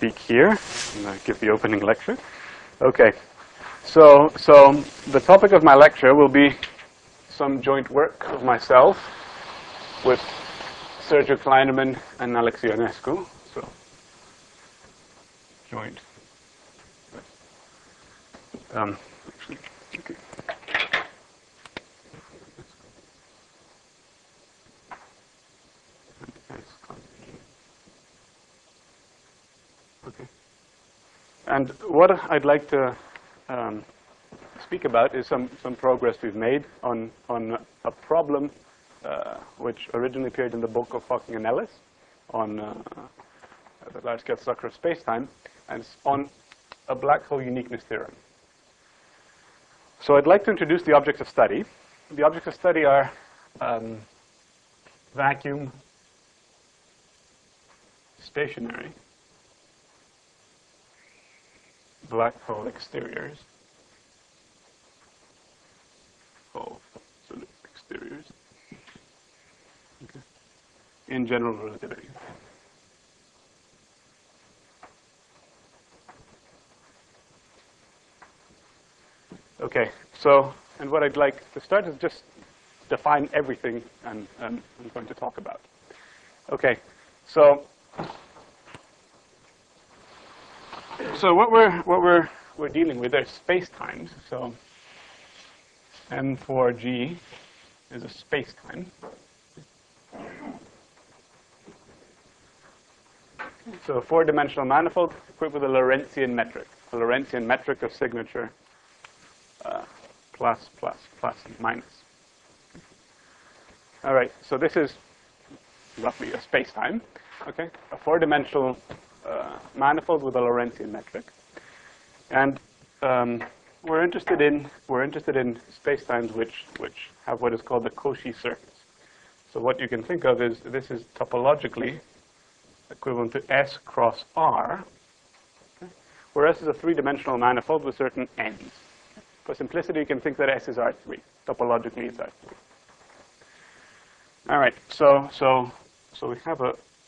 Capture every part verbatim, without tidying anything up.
speak here and uh, give the opening lecture. Okay, so so the topic of my lecture will be some joint work of myself with Sergio Kleinerman and Alex Ionescu. So joint. Um, actually, okay. Okay. And what I'd like to um, speak about is some, some progress we've made on, on a problem uh, which originally appeared in the book of Hawking and Ellis on uh, the large-scale structure of space-time, and it's on a black hole uniqueness theorem. So I'd like to introduce the objects of study. The objects of study are um, vacuum, stationary, black hole exteriors, hole absolute exteriors, okay, in general relativity. Okay, so, and what I'd like to start is just define everything I'm, I'm, I'm going to talk about. Okay, so, so what we're what we're we're dealing with are space-times. So, M four G is a space-time. So, a four-dimensional manifold equipped with a Lorentzian metric, a Lorentzian metric of signature uh, plus, plus, plus, and minus. All right. So this is roughly a space-time. Okay, a four-dimensional uh, manifold with a Lorentzian metric, and um, we're interested in we're interested in space-times which which have what is called the Cauchy surface. So what you can think of is this is topologically equivalent to S cross R, okay, where S is a three-dimensional manifold with certain ends. For simplicity, you can think that S is R three. Topologically, it's R three. All right. So so so we have a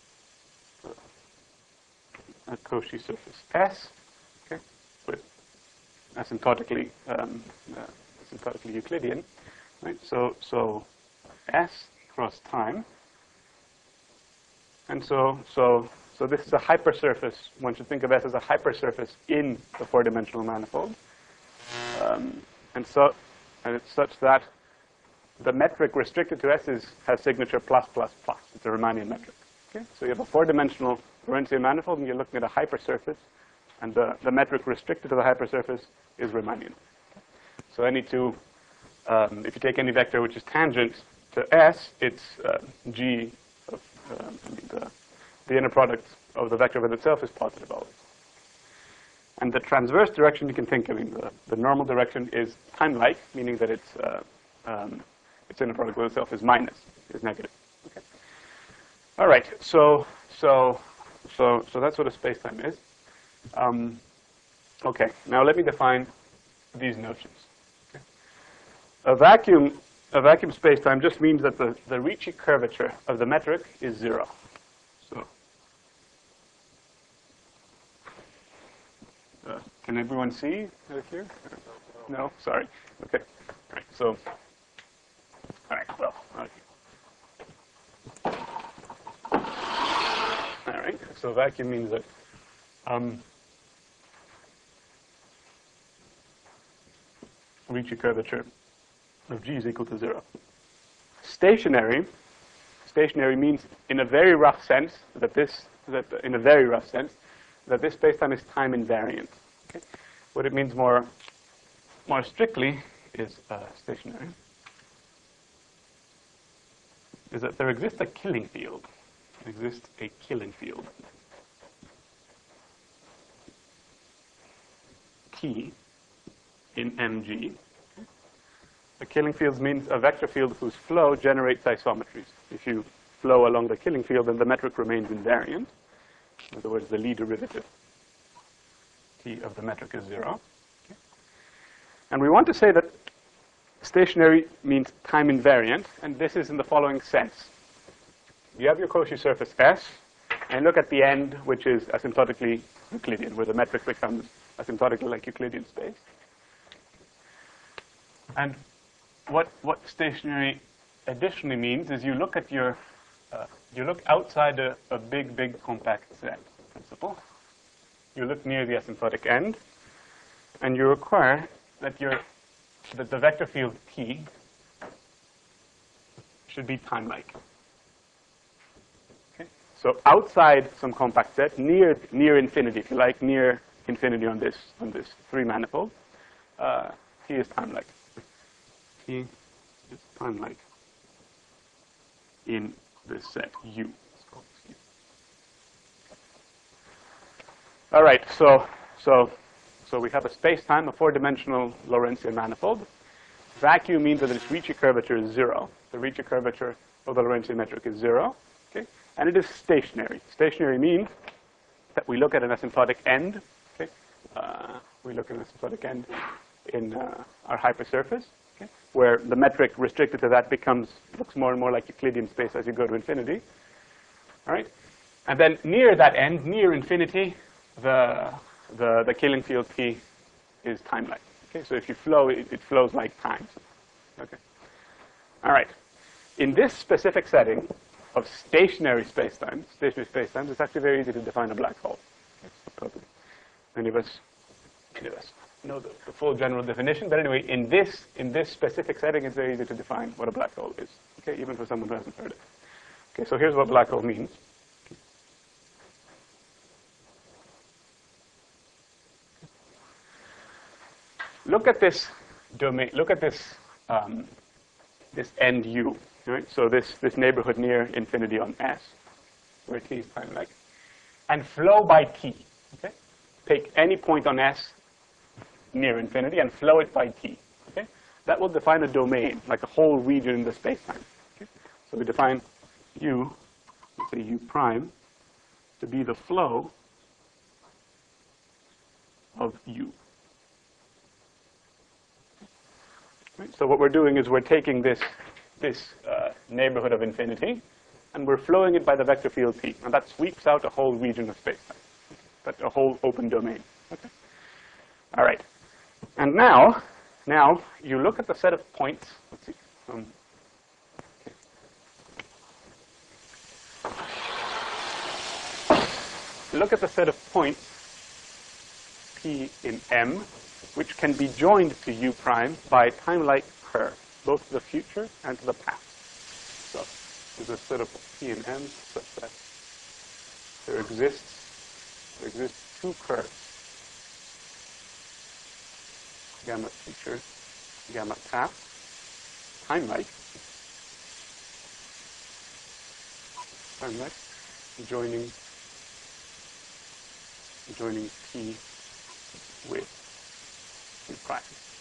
a Cauchy surface S, okay, with asymptotically um, uh, asymptotically Euclidean, right? So so S cross time, and so so so this is a hypersurface. One should think of S as a hypersurface in the four-dimensional manifold, um, and so and it's such that the metric restricted to S is has signature plus plus plus. It's a Riemannian metric. Okay, so you have a four-dimensional Lorentzian manifold, and you're looking at a hypersurface, and the, the metric restricted to the hypersurface is Riemannian. So any two, um, if you take any vector which is tangent to S, it's uh, G of uh, the, the inner product of the vector with itself is positive always. And the transverse direction you can think of, I mean, the, the normal direction is time-like, meaning that it's uh, um, its inner product with itself is minus, is negative. Okay. All right. So so. So, so that's what a space-time is. Um, okay, now let me define these notions. Okay. A vacuum, a vacuum space-time just means that the, the Ricci curvature of the metric is zero. So, uh, can everyone see out here? No, sorry. Okay. All right. So, all right. Well. Okay. All right, so vacuum means that um, Ricci curvature of G is equal to zero. Stationary, stationary means in a very rough sense that this, that in a very rough sense, that this spacetime is time invariant. Okay? What it means more, more strictly is uh, stationary is that there exists a Killing field. Exists a Killing field. T in M G. The Killing field means a vector field whose flow generates isometries. If you flow along the Killing field, then the metric remains invariant. In other words, the Lie derivative T of the metric is zero. Okay. And we want to say that stationary means time invariant, and this is in the following sense. You have your Cauchy surface S, and look at the end, which is asymptotically Euclidean, where the metric becomes asymptotically like Euclidean space. And what what stationary additionally means is you look at your uh, you look outside a, a big big compact set principle. You look near the asymptotic end, and you require that your that the vector field T should be time-like. Okay, so outside some compact set, near near infinity, if you like, near infinity on this on this three manifold, uh, T is time-like. T is time-like in this set U. All right, so so so we have a space-time, a four-dimensional Lorentzian manifold. Vacuum means that its Ricci curvature is zero. The Ricci curvature of the Lorentzian metric is zero. Okay, and it is stationary. Stationary means that we look at an asymptotic end. Okay, uh, we look at an asymptotic end in uh, our hypersurface, okay, where the metric restricted to that becomes looks more and more like Euclidean space as you go to infinity. All right, and then near that end, near infinity, the the the Killing field P is time-like. Okay, so if you flow, it, it flows like time. Okay. All right. In this specific setting of stationary spacetime, stationary spacetime, it's actually very easy to define a black hole. Okay, so many of us, many of us know the, the full general definition, but anyway, in this in this specific setting, it's very easy to define what a black hole is. Okay, even for someone who hasn't heard it. Okay, so here's what black hole means. Look at this domain. Look at this um, this end U. Right? So this this neighborhood near infinity on S, where T is time-like, and flow by T. Okay, take any point on S near infinity and flow it by T. Okay, that will define a domain, like a whole region in the space-time. Okay? So we define U, let's say U prime, to be the flow of U. Right? So what we're doing is we're taking this, this uh, neighborhood of infinity, and we're flowing it by the vector field P. And that sweeps out a whole region of spacetime. That's a whole open domain. Okay? All right. And now, now you look at the set of points. Let's see. Um, okay. Look at the set of points P in M, which can be joined to U prime by a time-like curve, both to the future and to the past. So there's a set of P and M such that there exists there exists two curves, gamma future, gamma past, time-like, time-like, joining joining P with U prime.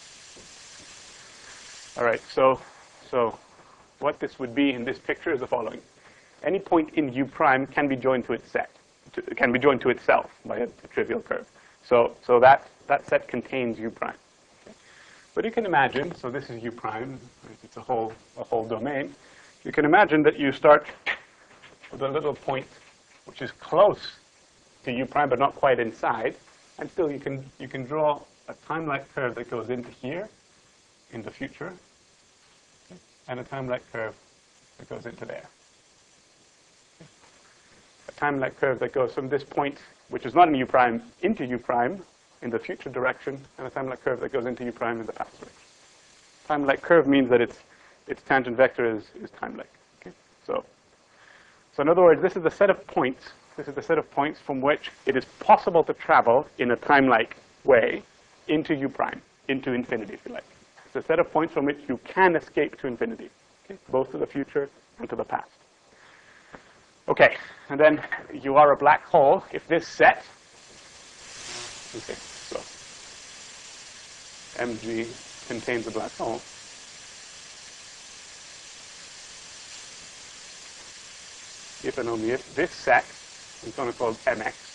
All right, so so what this would be in this picture is the following. Any point in U prime can be joined to its set, to, can be joined to itself by a, a trivial curve. So so that, that set contains U prime. Okay. But you can imagine, so this is U prime, right, it's a whole, a whole domain. You can imagine that you start with a little point which is close to U prime but not quite inside, and still you can, you can draw a time-like curve that goes into here, in the future, okay, and a time-like curve that goes into there. Okay. A time-like curve that goes from this point, which is not in U prime, into U prime in the future direction, and a time-like curve that goes into U prime in the past direction. Time-like curve means that its its tangent vector is, is time-like. Okay? So, so in other words, this is the set of points. This is the set of points from which it is possible to travel in a time-like way into U prime, into infinity, if you like. It's a set of points from which you can escape to infinity, okay? Both to the future and to the past. Okay, and then you are a black hole if this set, okay, so M G contains a black hole. If and only if this set is going to be called M X,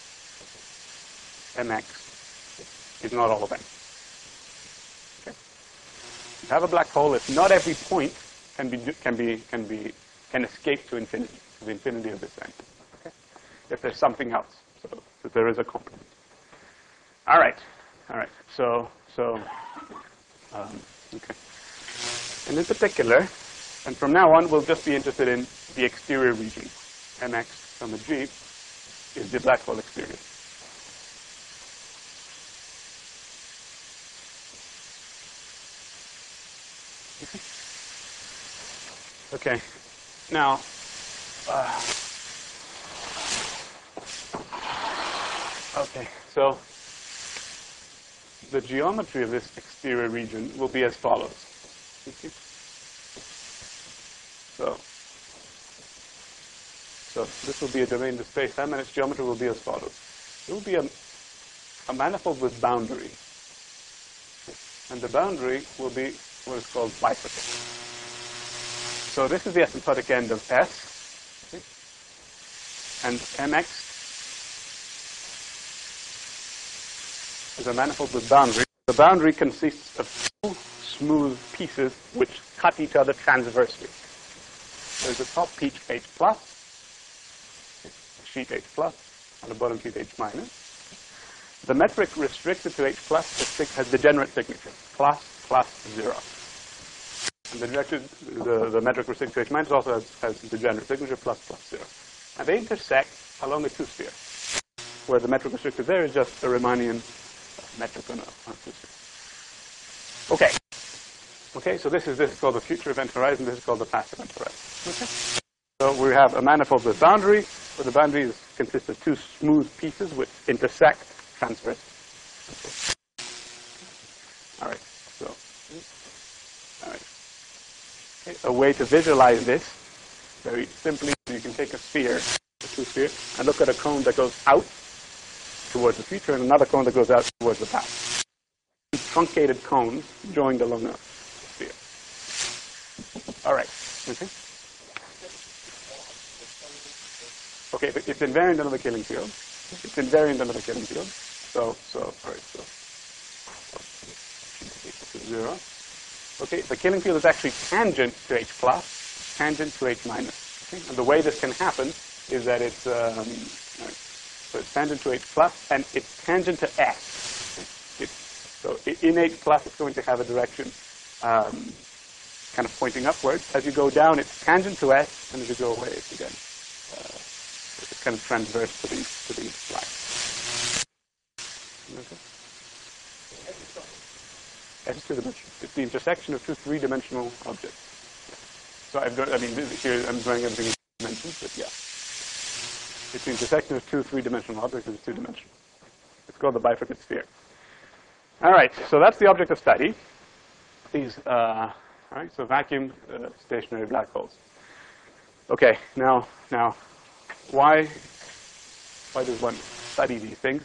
M X is not all of M. Okay. You have a black hole if not every point can be can be can be can escape to infinity, to the infinity of this end. Okay. If there's something else, so to there is a complement. All right, all right. So, so, um, okay. And in particular, and from now on, we'll just be interested in the exterior region. Mx comma G is the black hole exterior. Okay. Now, uh, okay. So the geometry of this exterior region will be as follows. So, so this will be a domain of space-time, and its geometry will be as follows. It will be a, a manifold with boundary, and the boundary will be what is called bifurcated. So this is the asymptotic end of S, okay? And Mx is a manifold with boundary. The boundary consists of two smooth pieces which cut each other transversely. There's a top sheet H plus, sheet H plus, and the bottom sheet H minus. The metric restricted to H plus has degenerate signature, plus, plus, zero. And the, directed, the, the metric restricted to H minus also has, has degenerate signature, plus, plus, zero. And they intersect along a two-sphere, where the metric restricted there is just a Riemannian metric on a, on a two-sphere. Okay. Okay, so this is this is called the future event horizon. This is called the past event horizon. Okay. So we have a manifold with boundary, where the boundary is, consists of two smooth pieces which intersect transversely. Okay. All right. So, all right. Okay. A way to visualize this very simply, you can take a sphere, a two-sphere, and look at a cone that goes out towards the future and another cone that goes out towards the past. Truncated cones joined along a sphere. All right. Okay. Okay, but it's invariant under the Killing field. It's invariant under the Killing field. So, so, all right, so, zero. Okay, the Killing field is actually tangent to H plus, tangent to H minus. Okay? And the way this can happen is that it's, um, right, so it's tangent to H plus, and it's tangent to S. Okay? It's, so in H plus, it's going to have a direction um, kind of pointing upwards. As you go down, it's tangent to S, and as you go away, it's again uh, it's kind of transverse to these to these lines. Okay. S is two-dimensional. It's the intersection of two three-dimensional objects. So I've got, I mean, this, here I'm drawing everything in dimensions, but yeah. It's the intersection of two three-dimensional objects, and it's two-dimensional. It's called the bifurcate sphere. All right, so that's the object of study. These, uh, all right, so vacuum uh, stationary black holes. Okay, now, now, why, why does one study these things?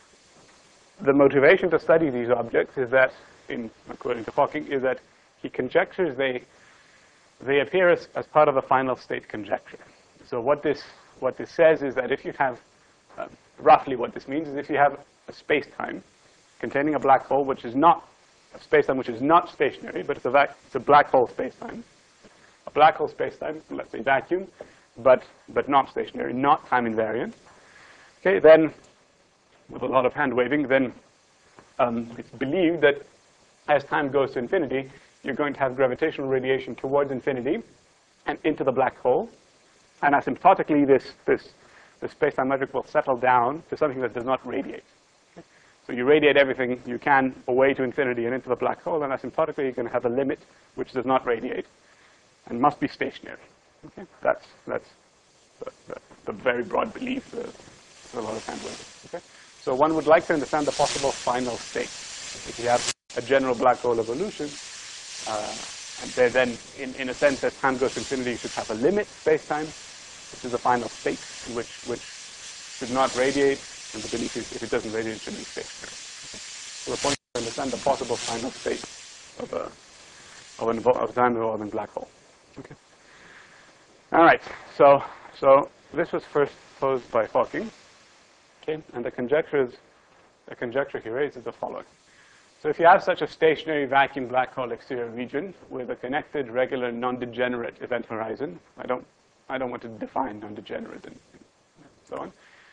The motivation to study these objects is that, in according to Hawking, is that he conjectures they they appear as, as part of a final state conjecture. So what this what this says is that if you have uh, roughly what this means is if you have a space-time containing a black hole which is not a space-time which is not stationary, but it's a vac it's a black hole space-time, a black hole space-time, let's say vacuum, but but not stationary, not time invariant. Okay, then with a lot of hand waving, then um, it's believed that as time goes to infinity, you're going to have gravitational radiation towards infinity and into the black hole. And asymptotically, this, this, this space-time metric will settle down to something that does not radiate. Okay? So you radiate everything you can away to infinity and into the black hole, and asymptotically, you're going to have a limit which does not radiate and must be stationary. Okay? That's, that's the, the, the very broad belief of a lot of hand waving. Okay? So one would like to understand the possible final state. If you have a general black hole evolution, uh, and then, in, in a sense, as time goes to infinity, you should have a limit space-time, which is the final state, in which which should not radiate, and the belief is if it doesn't radiate, it should be stationary. Okay. So the point is to understand the possible final state of a of an of a time evolving black hole. Okay. All right. So so this was first posed by Hawking. Okay, and the conjecture is the conjecture he raised is the following. So if you have such a stationary vacuum black hole exterior region with a connected, regular, non-degenerate event horizon, I don't, I don't want to define non-degenerate and, and so on.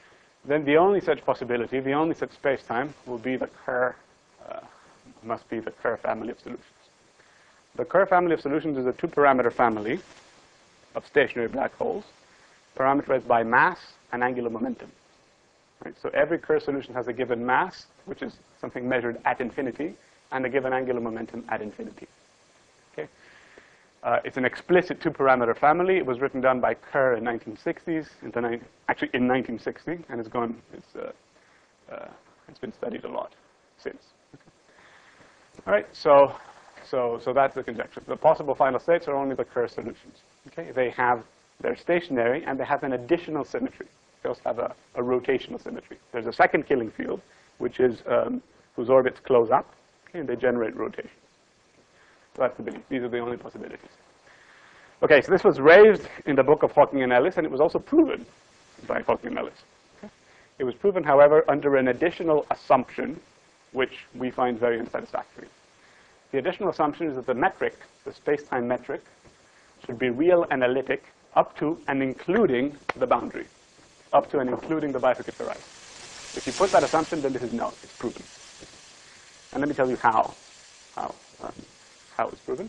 then the only such possibility, the only such space-time, will be the Kerr, uh, must be the Kerr family of solutions. The Kerr family of solutions is a two-parameter family of stationary black holes, parameterized by mass and angular momentum. Right? So every Kerr solution has a given mass, which is something measured at infinity, and a given angular momentum at infinity. Okay? Uh, it's an explicit two-parameter family. It was written down by Kerr in nineteen sixties, in the ni actually in nineteen sixty, and it's gone. It's uh, uh, it's been studied a lot since. Okay. All right, so so so that's the conjecture. The possible final states are only the Kerr solutions. Okay, they have they're stationary and they have an additional symmetry. They also have a, a rotational symmetry. There's a second Killing field, which is um, whose orbits close up, okay, and they generate rotation. So that's the belief. These are the only possibilities. Okay, so this was raised in the book of Hawking and Ellis, and it was also proven by Hawking and Ellis. Okay? It was proven, however, under an additional assumption, which we find very unsatisfactory. The additional assumption is that the metric, the space-time metric, should be real analytic up to and including the boundary, up to and including the bifurcated horizon. If you put that assumption, then this is known. It's proven. And let me tell you how. How. Um, how it's proven.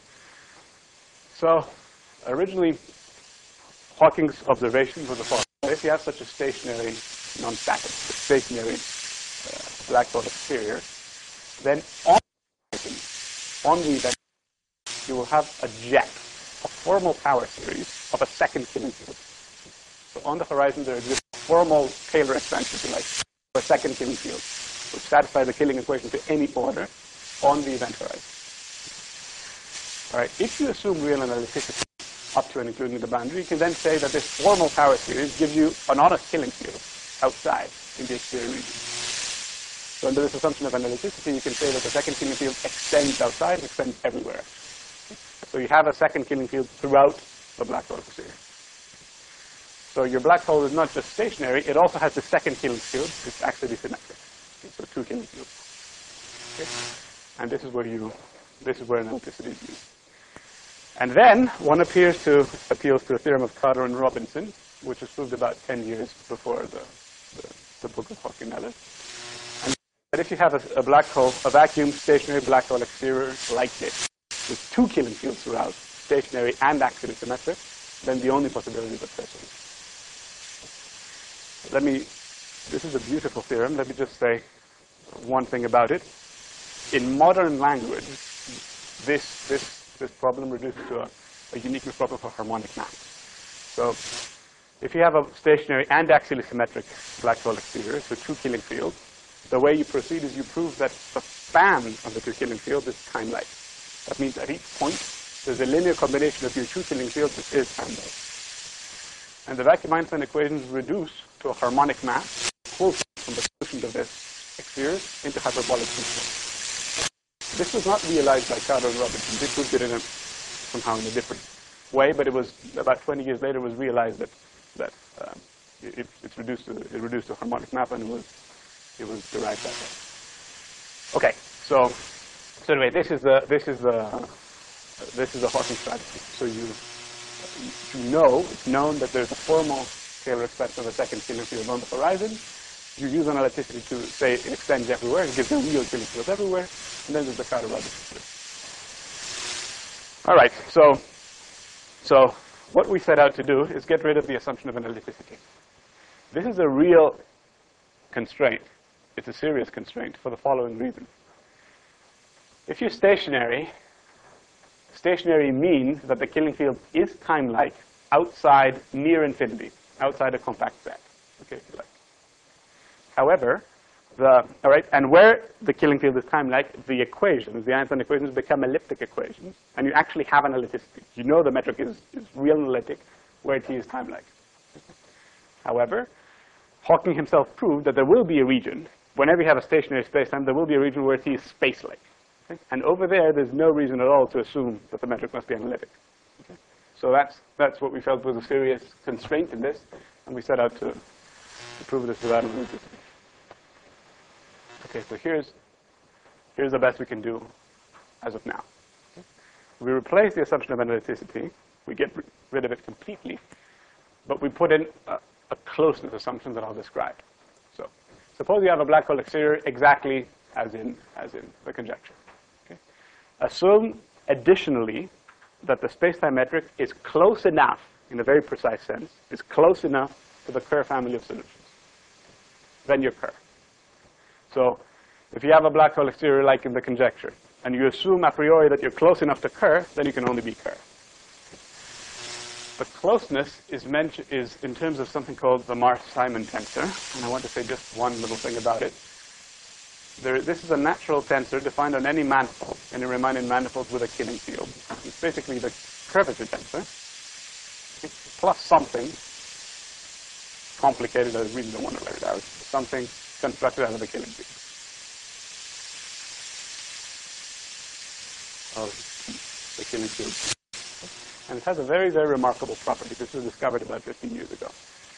So originally, Hawking's observation was the following. If you have such a stationary, non-static, stationary uh, black hole exterior, then on, on the event, you will have a jet, a formal power series of a second Killing field. So on the horizon, there exists a formal Taylor expansion, if you like, for a second Killing field, which satisfies the Killing equation to any order on the event horizon. All right, if you assume real analyticity up to and including the boundary, you can then say that this formal power series gives you an honest Killing field outside in the exterior region. So under this assumption of analyticity, you can say that the second Killing field extends outside, extends everywhere. So you have a second Killing field throughout the black hole exterior. So your black hole is not just stationary, it also has the second Killing field, which is actually symmetric. Okay, so two Killing fields. Okay? And this is where you, this is where analyticity is used. And then one appears to appeals to a theorem of Carter and Robinson, which was proved about ten years before the, the, the book of Hawking and Ellis. And that if you have a, a black hole, a vacuum stationary black hole exterior like this, with two Killing fields throughout, stationary and axially symmetric, then the only possibility is a person. Let me, this is a beautiful theorem. Let me just say one thing about it. In modern language, this, this, this problem reduces to a, a uniqueness problem for harmonic maps. So if you have a stationary and axially symmetric black hole exterior, so two Killing fields, the way you proceed is you prove that the span of the two Killing fields is time-like. That means at each point, there's a linear combination of your two Killing fields which is time-like. And the vacuum-Einstein equations reduce to a harmonic map, full from the solution of this exterior into hyperbolic function. This was not realized by Carter and Robinson. They proved it in a, somehow in a different way, but it was about twenty years later it was realized that that um, it, it's reduced to it reduced to a harmonic map, and it was it was derived that way. Okay, so so anyway, this is the this is the uh, this is the Hawking strategy. So you you know it's known that there's a formal Taylor expansion of the second Killing field on the horizon. You use analyticity to say it extends everywhere, it gives a real Killing field everywhere, and then there's the Carter Robinson. All right, so so what we set out to do is get rid of the assumption of analyticity. This is a real constraint. It's a serious constraint for the following reason. If you're stationary, stationary means that the Killing field is time-like outside near infinity, outside a compact set. Okay, if you like. However, the, all right, and where the Killing field is time-like, the equations, the Einstein equations, become elliptic equations, and you actually have analyticity. You know the metric is, is real analytic where T is time-like. However, Hawking himself proved that there will be a region, whenever you have a stationary space-time, there will be a region where T is space-like. Okay? And over there, there's no reason at all to assume that the metric must be analytic. Okay? So that's, that's what we felt was a serious constraint in this, and we set out to, to prove this without analyticity. Okay, so here's, here's the best we can do as of now. Okay? We replace the assumption of analyticity. We get rid of it completely. But we put in a, a closeness assumption that I'll describe. suppose you have a black hole exterior exactly as in, as in the conjecture. Okay? Assume additionally that the space-time metric is close enough, in a very precise sense, is close enough to the Kerr family of solutions. Then you're Kerr. So if you have a black hole exterior like in the conjecture, and you assume a priori that you're close enough to Kerr, then you can only be Kerr. The closeness is, is in terms of something called the Marsh-Simon tensor, and I want to say just one little thing about it. There, this is a natural tensor defined on any manifold, any Riemannian manifold with a Killing field. It's basically the curvature tensor, plus something complicated. I really don't want to write it out. Something constructed out of the Killing field. Of the Killing field. And it has a very, very remarkable property. This was discovered about fifteen years ago.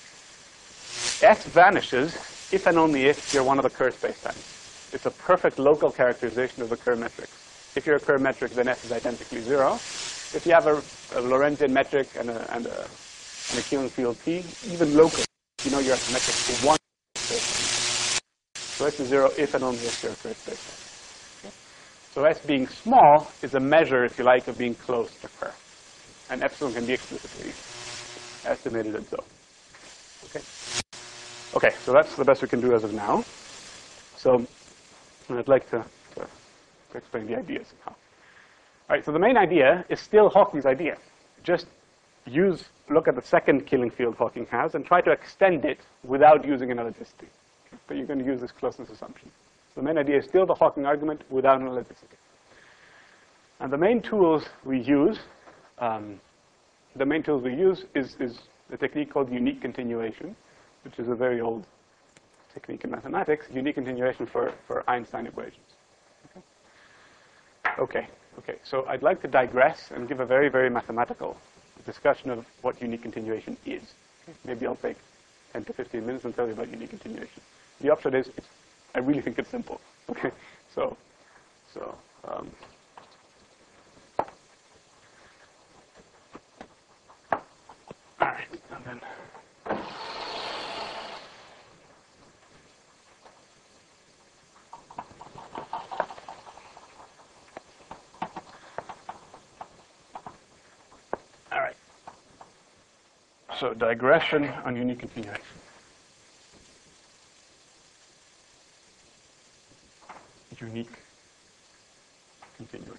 S vanishes if and only if you're one of the Kerr spacetimes. It's a perfect local characterization of the Kerr metric. If you're a Kerr metric, then S is identically zero. If you have a, a Lorentzian metric and a, and, a, and a Killing field P, even local, you know you're at the metric for one spacetime. So S is zero if and only if you're a Kerr spacetime. Okay? So S being small is a measure, if you like, of being close to Kerr. And epsilon can be explicitly estimated as so. Okay? Okay, so that's the best we can do as of now. So I'd like to, to, to explain the idea somehow. All right, so the main idea is still Hawking's idea. Just use, look at the second Killing field Hawking has and try to extend it without using analyticity. Okay? But you're going to use this closeness assumption. So the main idea is still the Hawking argument without analyticity. And the main tools we use Um, the main tools we use is, is a technique called unique continuation, which is a very old technique in mathematics, unique continuation for, for Einstein equations. Okay? okay, okay. So I'd like to digress and give a very, very mathematical discussion of what unique continuation is. Okay? Maybe I'll take ten to fifteen minutes and tell you about unique continuation. The upshot is, it's, I really think it's simple. Okay, so, so. Um, All right, and then all right. So digression on unique continuation. Unique continuation.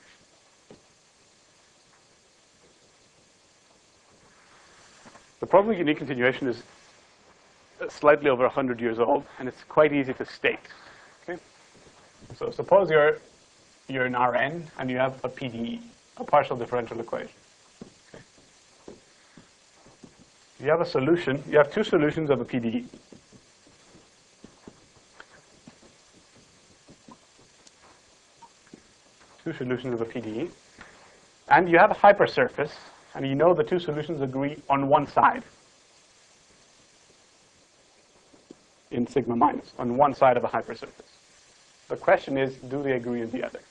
The problem with unique continuation is slightly over one hundred years old, and it's quite easy to state. Okay? So suppose you're, you're an R N, and you have a P D E, a partial differential equation. Okay? You have a solution. You have two solutions of a P D E. Two solutions of a P D E. And you have a hypersurface. And you know the two solutions agree on one side in sigma minus, on one side of a hypersurface. The question is, do they agree in the other?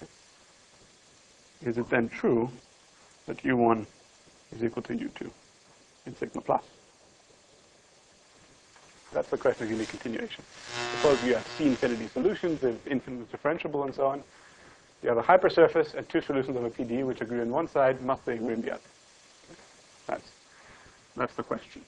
Is it then true that U one is equal to U two in sigma plus? That's the question of unique continuation. Suppose you have C infinity solutions, they're infinitely differentiable and so on. You have a hypersurface and two solutions of a P D E which agree on one side, must they agree on the other? That's, that's the question.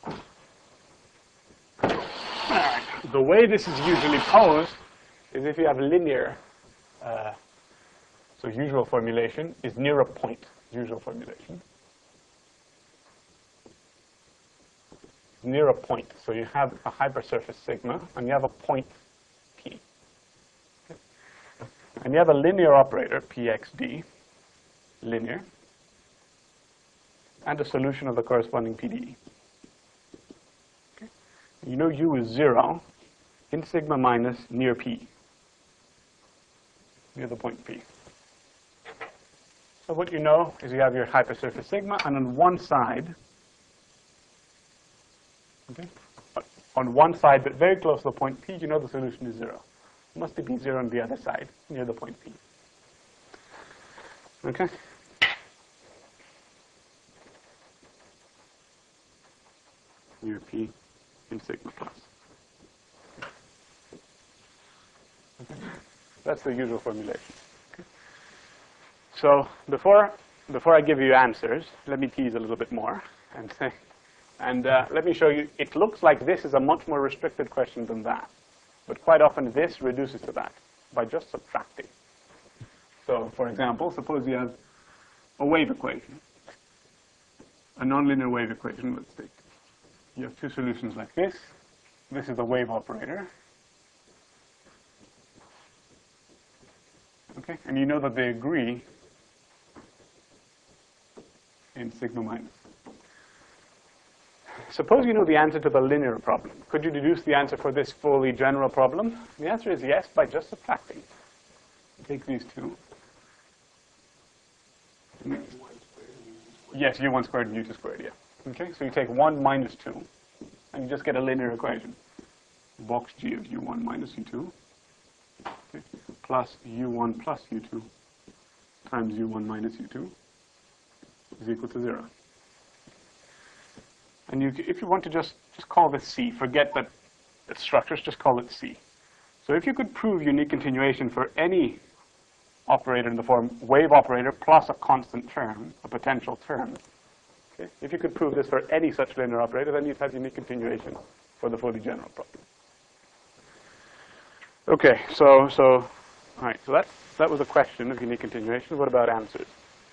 Right. The way this is usually posed is if you have linear, uh, so usual formulation is near a point, usual formulation. Near a point, so you have a hypersurface sigma, and you have a point P. Okay. And you have a linear operator, P X D, linear, and a solution of the corresponding P D E. Okay. You know U is zero in sigma minus near P, near the point P. So what you know is you have your hypersurface sigma, and on one side, okay, on one side, but very close to the point P, you know the solution is zero. It must be zero on the other side, near the point P. Okay? Near P in sigma plus. That's the usual formulation. Okay. So before before I give you answers, let me tease a little bit more and say, and uh, let me show you. It looks like this is a much more restricted question than that, but quite often this reduces to that by just subtracting. So, for example, suppose you have a wave equation, a nonlinear wave equation. Let's take. You have two solutions like this. This is the wave operator. Okay, and you know that they agree in sigma minus. Suppose you know the answer to the linear problem. Could you deduce the answer for this fully general problem? The answer is yes, by just subtracting. Take these two. Yes, u one squared and u two squared, yeah. Okay, so you take one minus two, and you just get a linear equation. Box G of u one minus u two. Okay, plus u one plus u two times u one minus u two is equal to zero. And you, if you want to just, just call this C, forget that it's structures, just call it C. So if you could prove unique continuation for any operator in the form wave operator plus a constant term, a potential term, okay, if you could prove this for any such linear operator, then you'd have unique continuation for the fully general problem. Okay, so, so, all right, so that, that was a question of unique continuation. What about answers?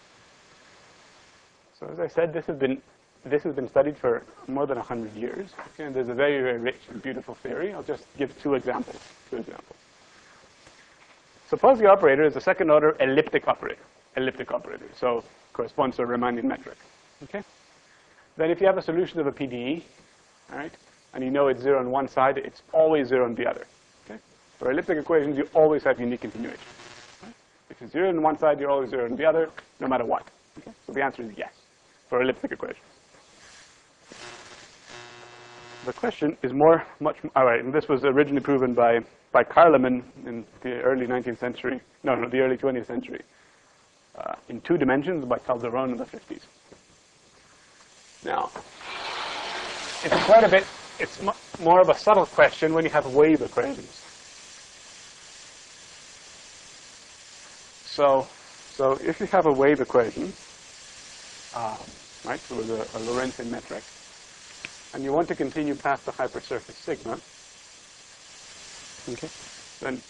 So as I said, this has been, this has been studied for more than one hundred years, okay, and there's a very, very rich and beautiful theory. I'll just give two examples, two examples. Suppose the operator is a second-order elliptic operator, elliptic operator, so corresponds to a Riemannian metric, okay? Then if you have a solution of a P D E, all right, and you know it's zero on one side, it's always zero on the other. For elliptic equations, you always have unique continuation. Right? If it's zero on one side, you're always zero on the other, no matter what. Okay? So the answer is yes for elliptic equations. The question is more, much, all right, and this was originally proven by, by Carleman in the early nineteenth century, no, no, the early twentieth century, uh, in two dimensions by Calderon in the fifties. Now, it's quite a bit, it's more of a subtle question when you have wave equations. So, so if you have a wave equation, uh, right, so with a, a Lorentzian metric, and you want to continue past the hypersurface sigma, okay, then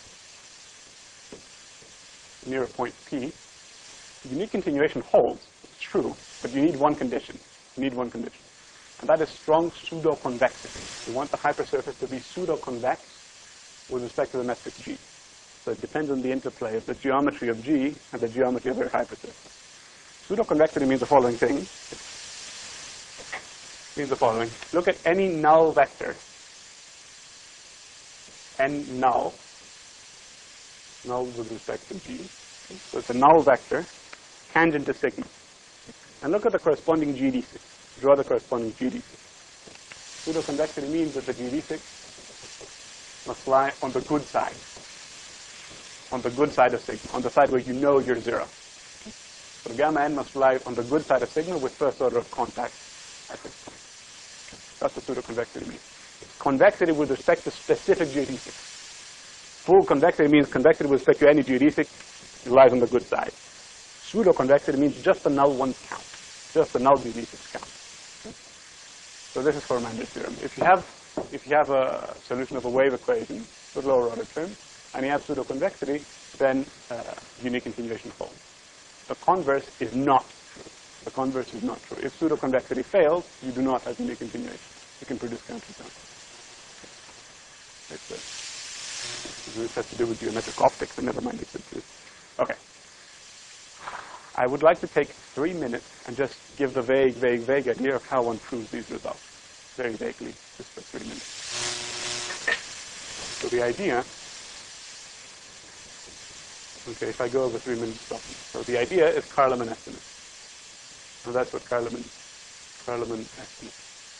near a point P, unique continuation holds. It's true, but you need one condition. You need one condition, and that is strong pseudo-convexity. You want the hypersurface to be pseudo-convex with respect to the metric G. So it depends on the interplay of the geometry of G and the geometry of their hypersurface. Pseudo-convexity means the following thing. It means the following. Look at any null vector. N null. Null with respect to G. So it's a null vector tangent to sigma. And look at the corresponding G D six. Draw the corresponding G D six. Pseudo-convexity means that the G D six must lie on the good side. On the good side of sigma, on the side where you know you're zero. So gamma n must lie on the good side of sigma with first order of contact at this point. That's what pseudo-convexity means. Convexity with respect to specific geodesic. Full convexity means convexity with respect to any geodesic, it lies on the good side. Pseudo-convexity means just the null ones count. Just the null geodesics count. Okay? So this is Coromandel theorem. If you have if you have a solution of a wave equation with lower order terms, and you have pseudo-convexity, then uh, unique continuation holds. The converse is not true. The converse is not true. If pseudo-convexity fails, you do not have unique continuation. You can produce counterterms. It's, uh, this has to do with geometric optics, and never mind. It's, it's, okay. I would like to take three minutes and just give the vague, vague, vague idea of how one proves these results. Very vaguely, just for three minutes. So the idea... Okay, if I go over three minutes, stop. So the idea is Carleman estimate. So that's what Carleman, Carleman estimate.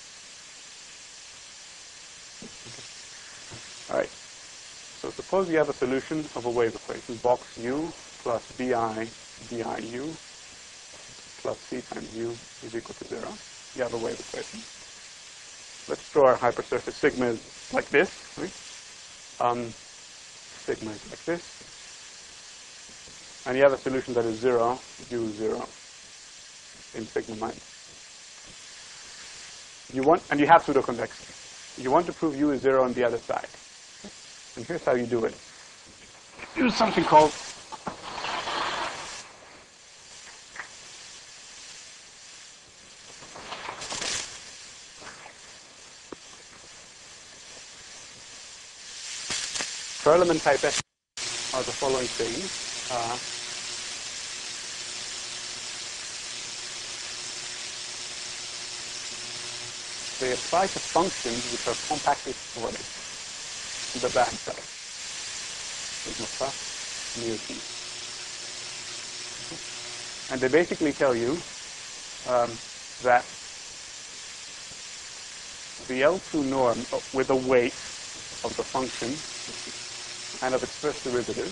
Okay. All right. So suppose you have a solution of a wave equation, box U plus bi diu plus c times u is equal to zero. You have a wave equation. Let's draw our hypersurface sigma like this. Right? Um, sigma is like this. And you have a solution that is zero, u zero in sigma minus. You want, and you have pseudoconvexity. You want to prove u is zero on the other side. And here's how you do it. Use something called Kerleman type S are the following things. Uh, they apply to functions which are compactly supported in the back side. Sigma plus mu t. And they basically tell you um, that the L two norm with a weight of the function and of its first derivative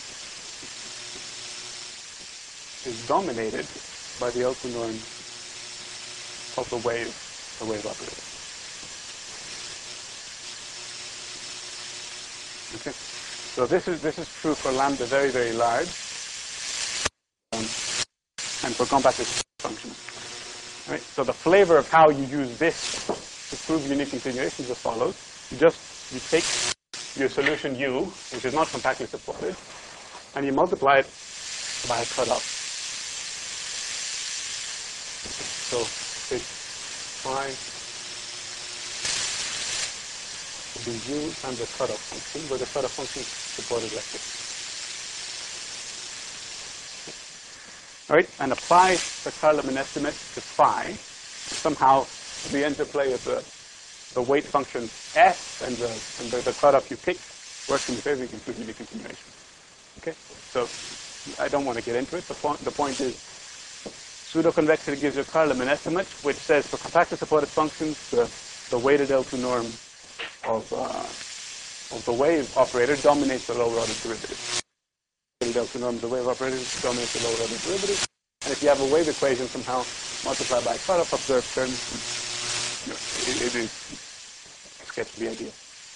is dominated by the L two norm of the wave, the wave operator. Okay, so this is this is true for lambda very very large, um, and for compactly functions. Right. So the flavor of how you use this to prove unique continuation is as follows: you just you take your solution u, which is not compactly supported, and you multiply it by a cutoff. So take phi to be u and the cutoff function, where the cutoff function is supported like this. All right, and apply the Kerleman estimate to phi. Somehow the interplay of the the weight function S and the, and the, the cutoff you pick works in your favor, you can prove unique continuation. Okay? So I don't want to get into it. The, po the point is pseudoconvexity gives you a Kerleman estimate, which says for compactly supported functions, the, the weighted L two norm of, uh, of the wave operator dominates the lower order derivative. The weighted L two norm of the wave operator dominates the lower order derivative. And if you have a wave equation somehow multiplied by cutoff observed term, you know, it, it is sketch the idea.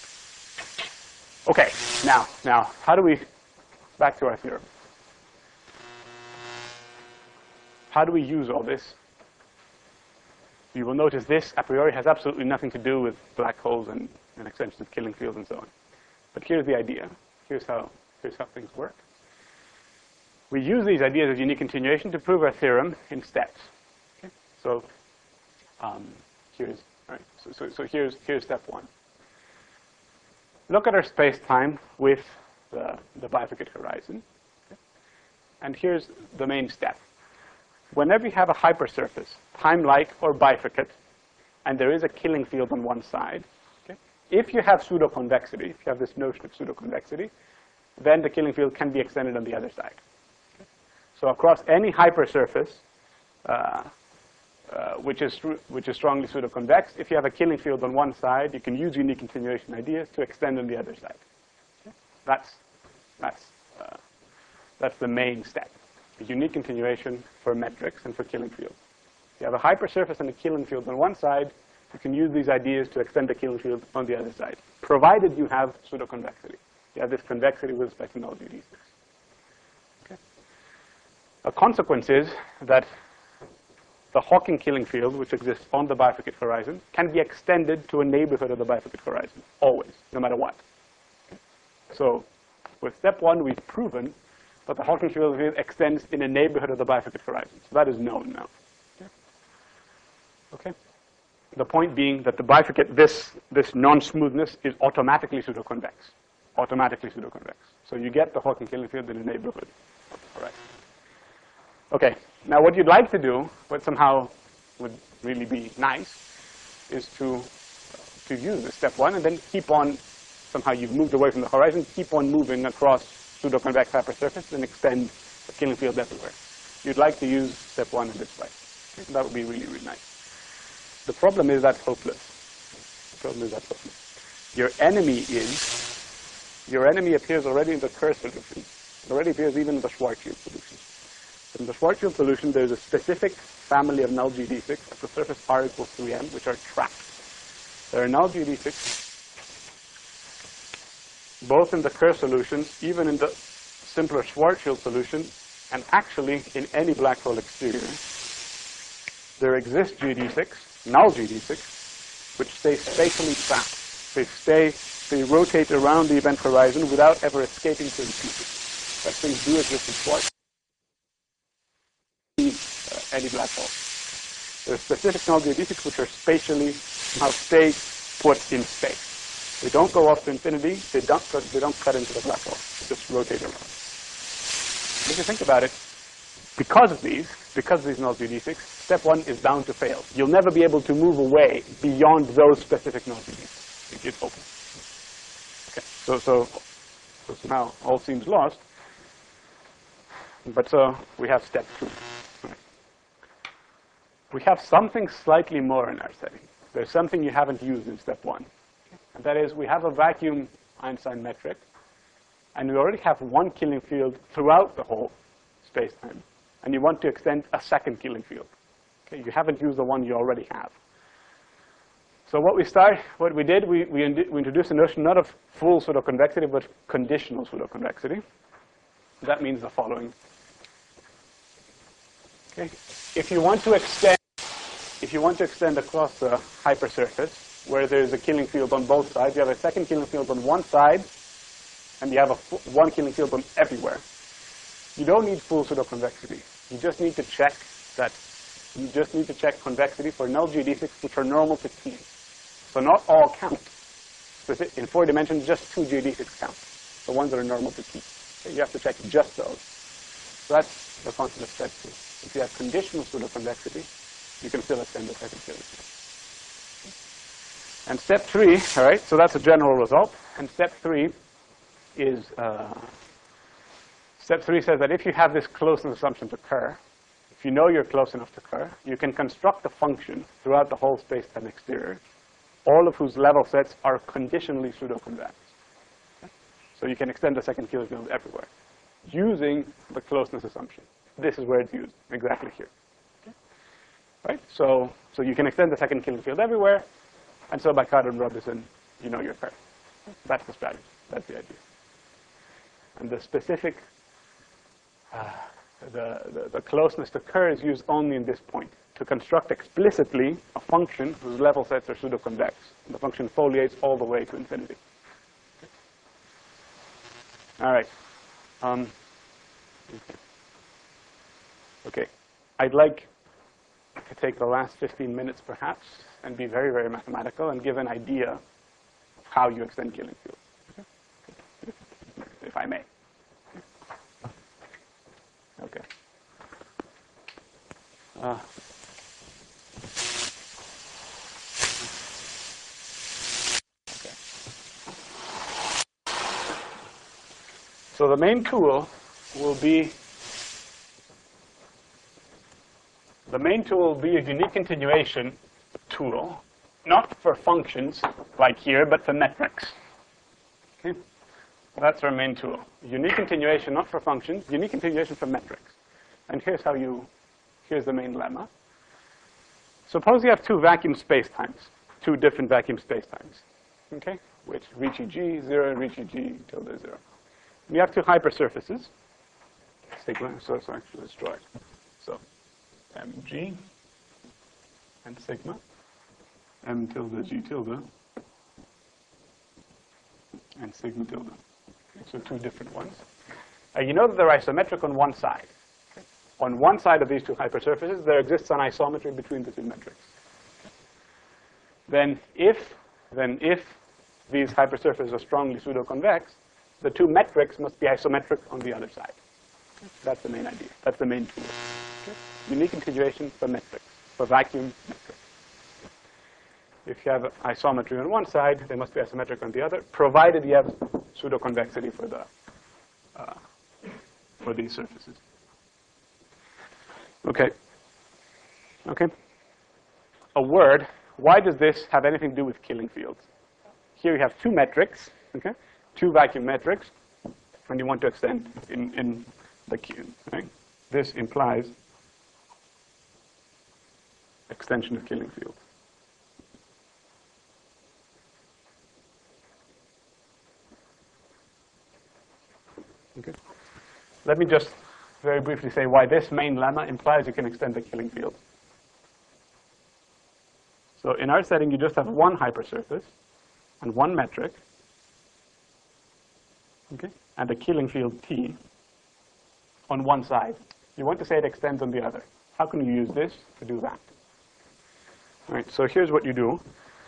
Okay, now, now, how do we, back to our theorem. How do we use all this? You will notice this, a priori, has absolutely nothing to do with black holes and, and extensions of killing fields and so on. But here's the idea. Here's how, here's how things work. We use these ideas of unique continuation to prove our theorem in steps. Okay? So, um, here's, all right, so, so, so here's, here's step one. Look at our space-time with the, the bifurcate horizon. Okay? And here's the main step. Whenever you have a hypersurface, time-like or bifurcate, and there is a killing field on one side, okay? If you have pseudoconvexity, if you have this notion of pseudoconvexity, then the killing field can be extended on the other side. Okay? So across any hypersurface, uh, Uh, which is which is strongly pseudoconvex, if you have a killing field on one side, you can use unique continuation ideas to extend on the other side. Okay? That's that's uh, that's the main step. A unique continuation for metrics and for killing fields. If you have a hypersurface and a killing field on one side, you can use these ideas to extend the killing field on the other side, provided you have pseudoconvexity. You have this convexity with respect to null G D six. Okay? A consequence is that the Hawking killing field, which exists on the bifurcate horizon, can be extended to a neighborhood of the bifurcate horizon, always, no matter what. Okay? So with step one, we've proven that the Hawking field extends in a neighborhood of the bifurcate horizon. So that is known now. Okay? Okay? The point being that the bifurcate, this, this non-smoothness is automatically pseudoconvex. Automatically pseudoconvex. So you get the Hawking killing field in a neighborhood. All right. Okay, now what you'd like to do, what somehow would really be nice, is to, to use this step one and then keep on, somehow you've moved away from the horizon, keep on moving across pseudoconvex hypersurface and extend the killing field everywhere. You'd like to use step one in this way. Okay? That would be really, really nice. The problem is that's hopeless. The problem is that's hopeless. Your enemy is, your enemy appears already in the Kerr solution. It already appears even in the Schwarzschild solution. In the Schwarzschild solution, there's a specific family of null G D six at the surface R equals three m, which are trapped. There are null G D six both in the Kerr solutions, even in the simpler Schwarzschild solution, and actually in any black hole exterior, there exists G D six, null G D six, which stay spatially trapped. They stay, they rotate around the event horizon without ever escaping to the future. Such things do exist in Schwarzschild, uh, any black hole. There are specific null G D six which are spatially, now stay put in space. They don't go off to infinity. They don't, they don't cut into the black hole. They just rotate around. If you think about it, because of these, because of these null G D six, step one is bound to fail. You'll never be able to move away beyond those specific null G D six if it's open. Okay, so, so, so now all seems lost. But so we have step two. Right. We have something slightly more in our setting. There's something you haven't used in step one. And that is, we have a vacuum Einstein metric, and we already have one killing field throughout the whole space-time. And you want to extend a second killing field. Okay, you haven't used the one you already have. So what we start, what we did, we, we, we introduced a notion not of full pseudo-convexity, but conditional pseudo-convexity. That means the following. Okay, if you want to extend, if you want to extend across the hypersurface, where there's a killing field on both sides, you have a second killing field on one side, and you have a one killing field on everywhere. You don't need full pseudo-convexity. You just need to check that. You just need to check convexity for null G D six, which are normal to T. So not all count. In four dimensions, just two G D six count. The ones that are normal to T. Okay, you have to check just those. So that's the function of step two. If you have conditional pseudo-convexity, you can still extend the second killing field. And step three, all right, so that's a general result. And step three is, uh, step three says that if you have this closeness assumption to Kerr, if you know you're close enough to Kerr, you can construct a function throughout the whole space-time exterior, all of whose level sets are conditionally pseudo-convex. Okay? So you can extend the second killing field everywhere, using the closeness assumption. This is where it's used, exactly here. Okay? Right? So, so you can extend the second killing field everywhere, and so by Carter and Robinson, you know your Kerr. That's the strategy. That's the idea. And the specific, uh, the, the, the closeness to Kerr is used only in this point, to construct explicitly a function whose level sets are pseudo-convex. And the function foliates all the way to infinity. Okay. All right. Um, okay. I'd like to take the last fifteen minutes, perhaps, and be very, very mathematical and give an idea of how you extend killing fields, if I may. Okay. Uh, okay. So the main tool will be the main tool will be a unique continuation tool, not for functions like here, but for metrics. Okay? That's our main tool. Unique continuation, not for functions, unique continuation for metrics. And here's how you, here's the main lemma. Suppose you have two vacuum spacetimes, two different vacuum spacetimes, okay? Which Ricci G, zero, Ricci G, tilde zero. And you have two hypersurfaces, sigma, so it's actually destroyed. So mg and sigma. M tilde G tilde, and sigma tilde. Okay, so two different ones. Uh, you know that they're isometric on one side. Okay. On one side of these two hypersurfaces, there exists an isometry between the two metrics. Okay. Then if, then if these hypersurfaces are strongly pseudo-convex, the two metrics must be isometric on the other side. Okay. That's the main idea. That's the main tool. Okay. Unique continuation for metrics, for vacuum metrics. If you have isometry on one side, they must be isometric on the other, provided you have pseudo-convexity for the uh, for these surfaces. Okay. Okay. A word. Why does this have anything to do with killing fields? Here you have two metrics. Okay. Two vacuum metrics, and you want to extend in in the Q. Right? This implies extension of killing fields. let me just very briefly say why this main lemma implies you can extend the Killing field. So in our setting, you just have one hypersurface and one metric, okay, and a Killing field T on one side. You want to say it extends on the other. How can you use this to do that? All right, so here's what you do.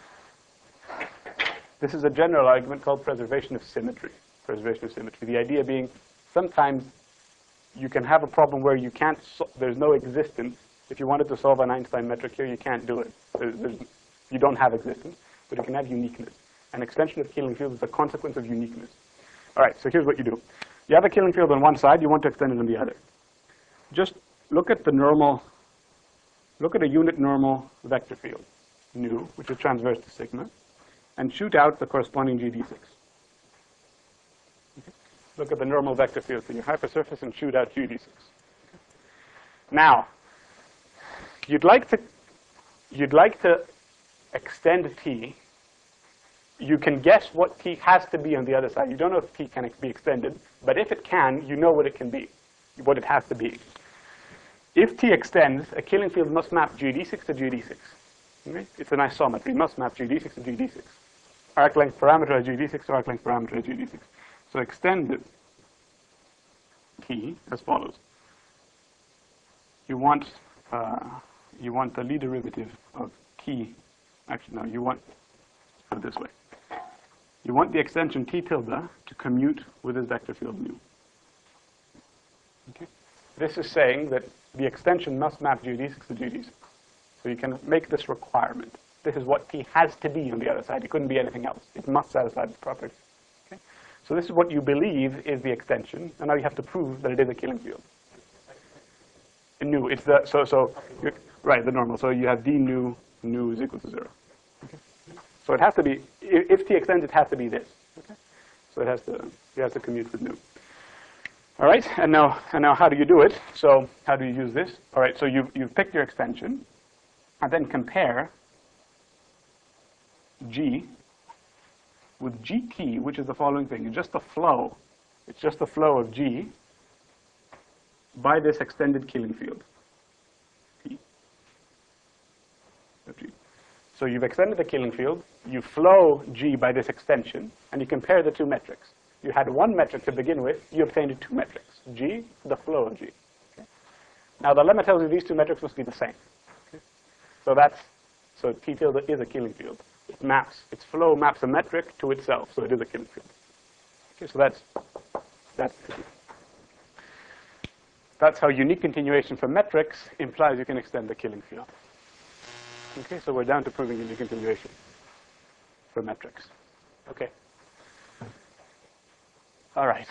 This is a general argument called preservation of symmetry. Preservation of symmetry. The idea being sometimes you can have a problem where you can't, so there's no existence. If you wanted to solve an Einstein metric here, you can't do it. There's, there's, you don't have existence, but you can have uniqueness. An extension of Killing field is a consequence of uniqueness. All right, so here's what you do. You have a Killing field on one side, you want to extend it on the other. Just look at the normal, look at a unit normal vector field, nu, which is transverse to sigma, and shoot out the corresponding G D six. Okay. Look at the normal vector field for your hypersurface and shoot out G D six. Okay. Now, you'd like to, you'd like to extend T. You can guess what T has to be on the other side. You don't know if T can be extended, but if it can, you know what it can be, what it has to be. If T extends, a Killing field must map G D six to G D six. Okay? It's an isometry. It must map G D six to G D six. Arc length parameter is G D six, arc length parameter is G D six. So extend T as follows. You want uh, you want the Lie derivative of T. Actually, no. You want put it this way. You want the extension T tilde to commute with this vector field mu. Okay. This is saying that the extension must map G D six to G D six. So you can make this requirement. This is what T has to be on the other side. It couldn't be anything else. It must satisfy this property. Okay? So this is what you believe is the extension, and now you have to prove that it is a Killing field. Nu, it's the, so, so you're, right, the normal. So you have d nu, nu is equal to zero. Okay? So it has to be, if, if T extends, it has to be this. Okay? So it has to, you have to commute with nu. All right, and now, and now how do you do it? So how do you use this? All right, so you've, you've picked your extension, and then compare G with G T, which is the following thing. It's just the flow. It's just the flow of G by this extended Killing field. T of G. So you've extended the Killing field, you flow G by this extension, and you compare the two metrics. You had one metric to begin with, you obtained two metrics. G, the flow of G. Okay. Now the lemma tells you these two metrics must be the same. Okay. So that's, so T tilde is a Killing field. It maps, its flow maps a metric to itself, so it is a Killing field. Okay, so that's, that's, that's how unique continuation for metrics implies you can extend the Killing field. Okay, so we're down to proving unique continuation for metrics. Okay. All right.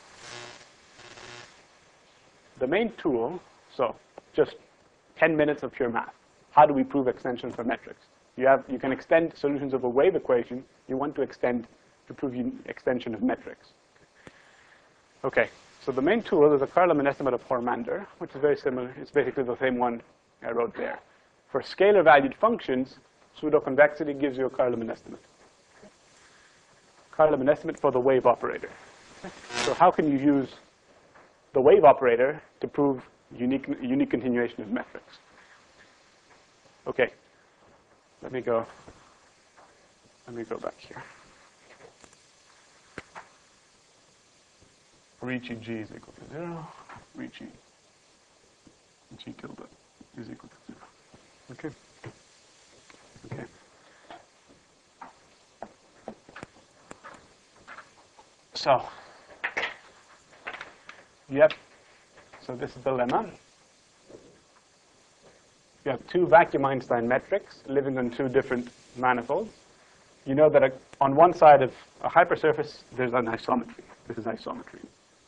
The main tool, so just ten minutes of pure math. How do we prove extension for metrics? You have, you can extend solutions of a wave equation. You want to extend to prove extension of metrics. Okay, so the main tool is a Carl-Lemon estimate of Hormander, which is very similar. It's basically the same one I wrote there. For scalar valued functions, pseudo-convexity gives you a Carl-Lemon estimate. Carl-Lemon estimate for the wave operator. So how can you use the wave operator to prove unique, unique continuation of metrics? Okay, let me go, let me go back here. Ricci G is equal to zero, Ricci G tilde is equal to zero. Okay. Okay. So, you have, so this is the lemma. You have two vacuum Einstein metrics living on two different manifolds. You know that a, on one side of a hypersurface, there's an isometry. This is isometry.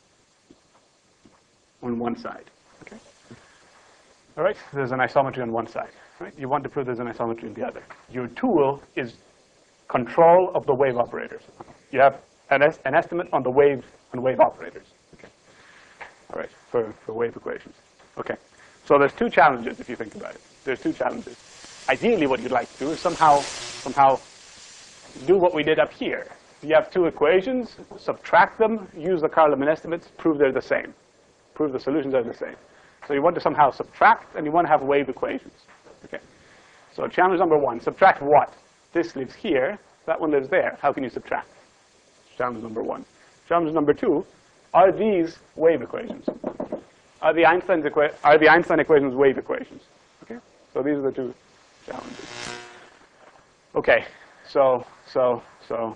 On one side. Okay. All right, there's an isometry on one side. Right? You want to prove there's an isometry on the other. Your tool is control of the wave operators. You have an, es an estimate on the wave on wave operators. Okay. All right, for, for wave equations. Okay. So there's two challenges if you think about it. There's two challenges. Ideally, what you'd like to do is somehow, somehow do what we did up here. You have two equations, subtract them, use the Carl-Lemon estimates, prove they're the same. prove the solutions are the same. So you want to somehow subtract, and you want to have wave equations. Okay. So challenge number one, subtract what? This lives here, that one lives there. How can you subtract? Challenge number one. Challenge number two, are these wave equations? Are the Einstein's equa are the Einstein equations wave equations? Okay. So these are the two challenges. Okay. So so so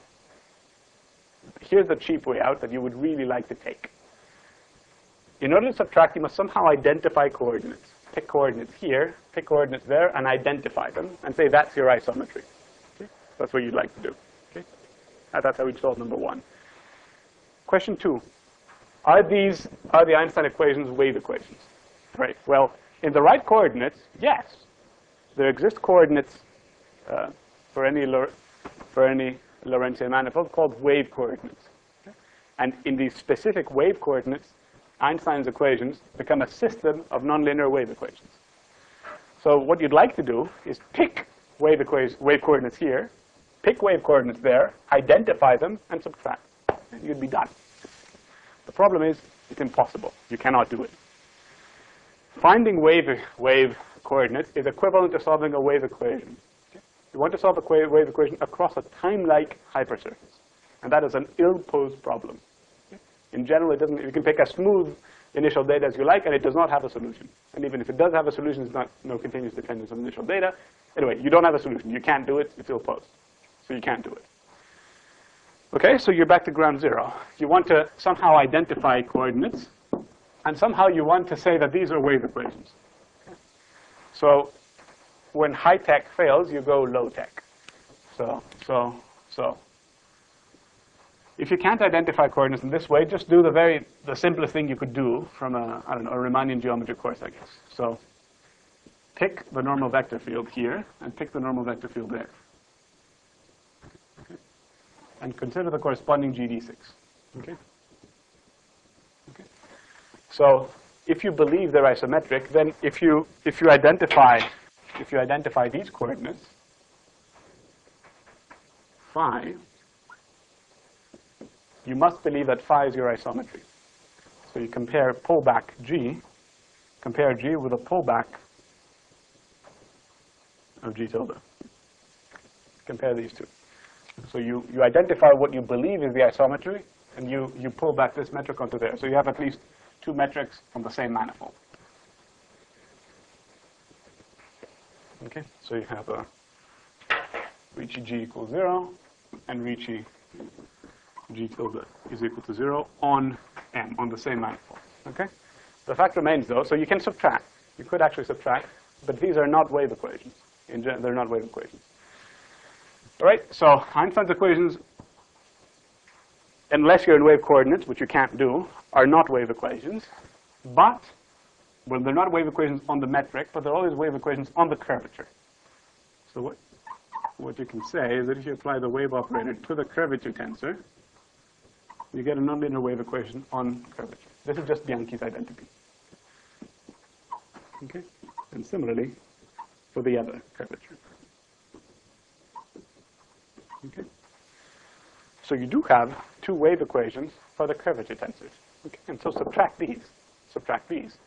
here's the cheap way out that you would really like to take. In order to subtract, you must somehow identify coordinates. Pick coordinates here, pick coordinates there, and identify them, and say that's your isometry. Okay? That's what you'd like to do. Okay? And that's how we solve number one. Question two. Are these, are the Einstein equations wave equations? Right. Well, in the right coordinates, yes. There exist coordinates uh, for any for any Lorentzian manifold called wave coordinates. Okay? And in these specific wave coordinates, Einstein's equations become a system of nonlinear wave equations. So what you'd like to do is pick wave, equations, wave coordinates here, pick wave coordinates there, identify them, and subtract. And you'd be done. The problem is, it's impossible. You cannot do it. Finding wave, wave coordinates is equivalent to solving a wave equation. Okay? You want to solve a wave equation across a time-like hypersurface. And that is an ill-posed problem. In general, it doesn't, you can pick as smooth initial data as you like, and it does not have a solution. And even if it does have a solution, it's not no continuous dependence on initial data. Anyway, you don't have a solution. You can't do it. It's ill-posed. So you can't do it. Okay, so you're back to ground zero. You want to somehow identify coordinates, and somehow you want to say that these are wave equations. Okay. So when high-tech fails, you go low-tech. So, so, so. If you can't identify coordinates in this way, just do the very, the simplest thing you could do from a, I don't know, a Riemannian geometry course, I guess. So pick the normal vector field here, and pick the normal vector field there. Okay. And consider the corresponding G D six. Okay? Okay. So if you believe they're isometric, then if you, if you identify, if you identify these coordinates, phi, you must believe that phi is your isometry. So you compare pullback G, compare G with a pullback of G tilde. Compare these two. So you, you identify what you believe is the isometry, and you, you pull back this metric onto there. So you have at least two metrics from the same manifold. Okay, so you have a Ricci G equals zero, and Ricci G tilde is equal to zero on M, on the same manifold. Okay? The fact remains, though, so you can subtract. You could actually subtract, but these are not wave equations. In general, they're not wave equations. All right? So Einstein's equations, unless you're in wave coordinates, which you can't do, are not wave equations. But, well, they're not wave equations on the metric, but they're always wave equations on the curvature. So what, what you can say is that if you apply the wave operator to the curvature tensor, you get a nonlinear wave equation on curvature. This is just Bianchi's identity. Okay? And similarly, for the other curvature. Okay? So you do have two wave equations for the curvature tensors. Okay? And so subtract these. Subtract these.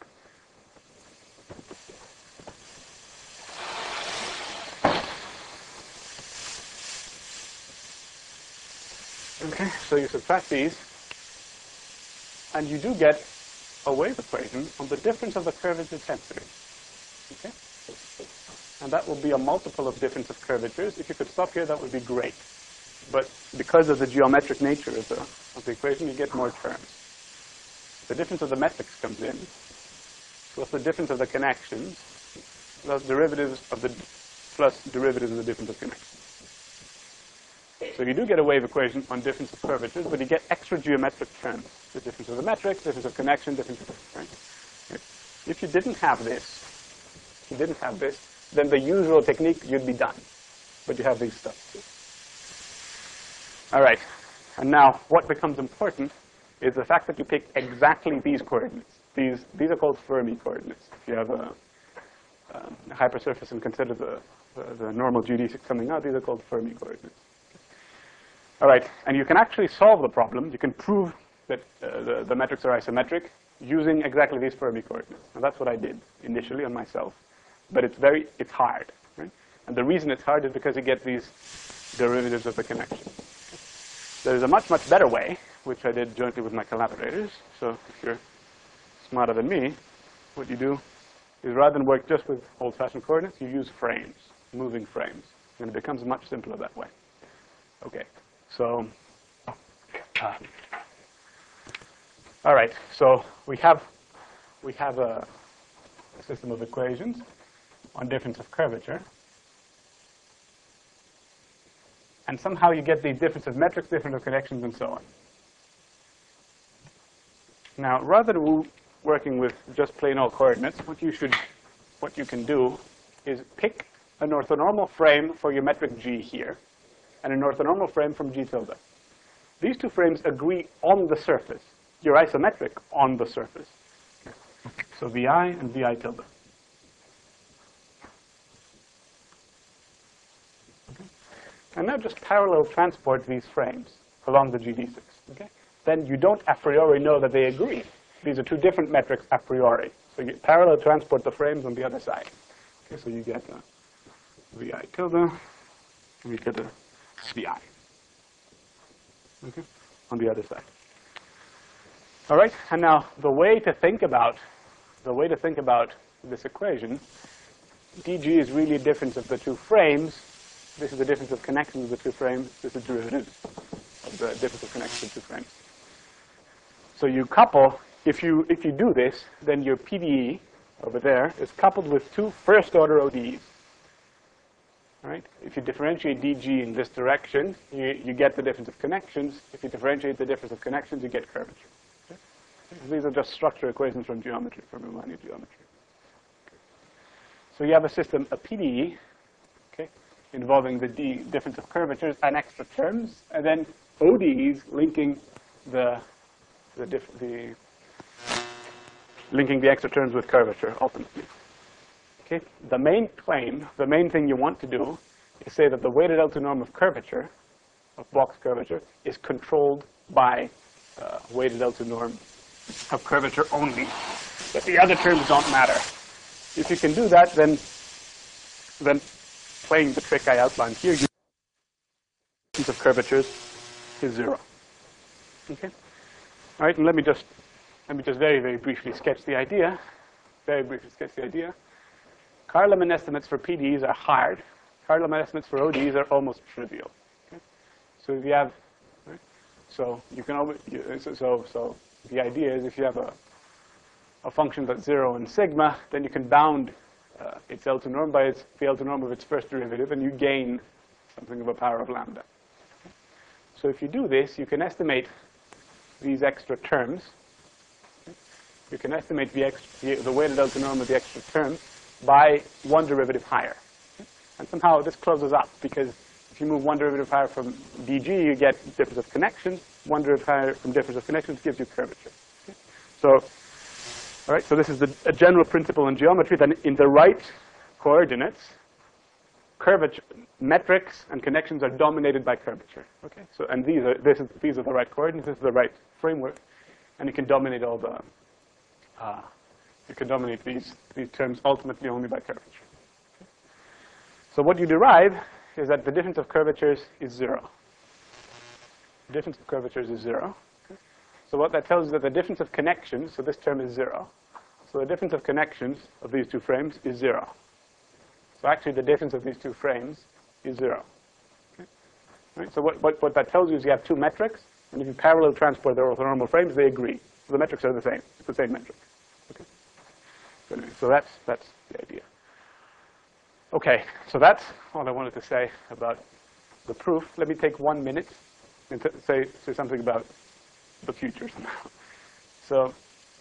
Okay, so you subtract these, and you do get a wave equation on the difference of the curvature tensors. Okay? And that will be a multiple of difference of curvatures. If you could stop here, that would be great. But because of the geometric nature of the, of the equation, you get more terms. The difference of the metrics comes in, plus the difference of the connections, plus derivatives of the, plus derivatives of the difference of connections. So you do get a wave equation on difference of curvatures, but you get extra geometric terms. The difference of the metrics, difference of connection, difference of, right? Right. If you didn't have this, if you didn't have this, then the usual technique, you'd be done. But you have these stuff too. All right. And now what becomes important is the fact that you pick exactly these coordinates. These, these are called Fermi coordinates. If you have a, um, a hypersurface and consider the, the, the normal G D six coming out, these are called Fermi coordinates. All right, and you can actually solve the problem. You can prove that uh, the, the metrics are isometric using exactly these Fermi coordinates. And that's what I did initially on myself. But it's very, it's hard, right? And the reason it's hard is because you get these derivatives of the connection. There's a much, much better way, which I did jointly with my collaborators. So if you're smarter than me, what you do is rather than work just with old-fashioned coordinates, you use frames, moving frames. And it becomes much simpler that way. Okay, so, uh, all right, so we have, we have a system of equations on difference of curvature. And somehow you get the difference of metrics, difference of connections, and so on. Now, rather than working with just plain old coordinates, what you should, what you can do is pick an orthonormal frame for your metric G here, and an orthonormal frame from G tilde. These two frames agree on the surface. You're isometric on the surface. So Vi and Vi tilde. Okay. And now just parallel transport these frames along the G D six. Okay? Then you don't a priori know that they agree. These are two different metrics a priori. So you parallel transport the frames on the other side. Okay, so you get uh, Vi tilde, and you get a Vi. Okay, on the other side. All right, and now the way to think about the way to think about this equation, dg is really a difference of the two frames. This is the difference of connections of the two frames. This is the derivative of the difference of connections of the two frames. So you couple. If you if you do this, then your P D E over there is coupled with two first-order O D Es. All right? If you differentiate dg in this direction, you, you get the difference of connections. If you differentiate the difference of connections, you get curvature. Okay? These are just structure equations from geometry, from Riemannian geometry. So you have a system, a P D E, okay, involving the d difference of curvatures and extra terms, and then O D Es linking the the, diff the linking the extra terms with curvature ultimately. Okay? The main claim, the main thing you want to do is say that the weighted L two norm of curvature, of box curvature, is controlled by uh, weighted L two norm of curvature only, that the other terms don't matter. If you can do that, then, then playing the trick I outlined here, you of curvatures is zero. Okay? All right, and let me just let me just very, very briefly sketch the idea. Very briefly sketch the idea. Carl-Lemon estimates for P D Es are hard. Carl-Lemon estimates for O D Es are almost trivial. Okay? So if you have, right? so you can always, you, so, so so the idea is if you have a a function that's zero in sigma, then you can bound uh, its L two norm by its the L two norm of its first derivative, and you gain something of a power of lambda. Okay? So if you do this, you can estimate these extra terms. Okay? You can estimate the, extra, the, the weighted L two norm of the extra terms by one derivative higher. Okay? And somehow this closes up, because if you move one derivative higher from dg, you get difference of connections. One derivative higher from difference of connections gives you curvature. Okay? So, all right, so this is the, a general principle in geometry that in the right coordinates, curvature, metrics and connections are dominated by curvature. Okay, so and these are this is these are the right coordinates. This is the right framework, and you can dominate all the uh, you can dominate these these terms ultimately only by curvature. Okay. So what you derive is that the difference of curvatures is zero. The difference of curvatures is zero. Okay. So what that tells you is that the difference of connections, so this term is zero. So the difference of connections of these two frames is zero. So actually the difference of these two frames is zero. Okay. Right? So what, what, what that tells you is you have two metrics, and if you parallel transport their orthonormal frames, they agree. So the metrics are the same. It's the same metric. Okay. So, anyway, so that's, that's the idea. Okay, so that's all I wanted to say about the proof. Let me take one minute and t say, say something about the future somehow. So,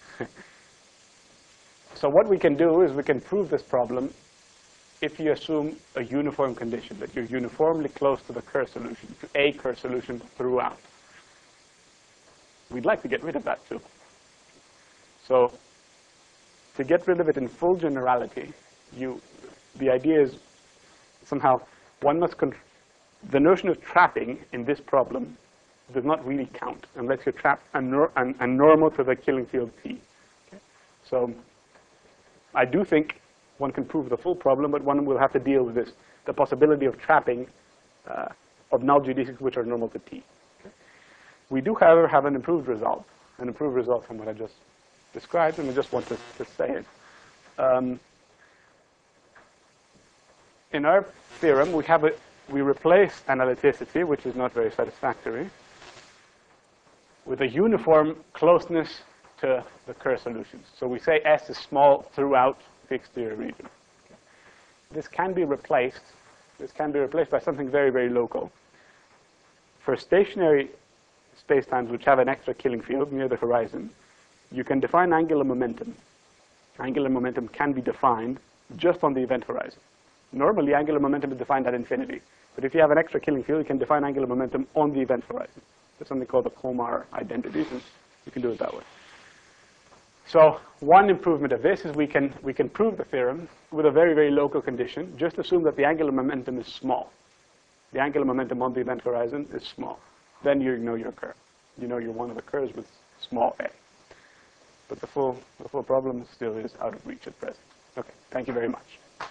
so what we can do is we can prove this problem if you assume a uniform condition, that you're uniformly close to the Kerr solution, to a Kerr solution throughout. We'd like to get rid of that too. So to get rid of it in full generality, you, the idea is somehow one must, con the notion of trapping in this problem does not really count unless you trap a, nor an, a normal to the killing field T. So I do think one can prove the full problem, but one will have to deal with this, the possibility of trapping uh, of null G D Cs which are normal to T. Okay. We do, however, have an improved result, an improved result from what I just described, and I just want to, to say it. Um, in our theorem, we have a, we replace analyticity, which is not very satisfactory, with a uniform closeness to the Kerr solutions. So we say S is small throughout the exterior region. Okay. This can be replaced. This can be replaced by something very, very local. For stationary spacetimes which have an extra killing field near the horizon, you can define angular momentum. Angular momentum can be defined just on the event horizon. Normally, angular momentum is defined at infinity. But if you have an extra killing field, you can define angular momentum on the event horizon. There's something called the Kolmar identities, and you can do it that way. So one improvement of this is we can, we can prove the theorem with a very, very local condition. Just assume that the angular momentum is small. The angular momentum on the event horizon is small. Then you know your Kerr. You know you're one of the Kerrs with small a. But the full, the full problem still is out of reach at present. OK, thank you very much.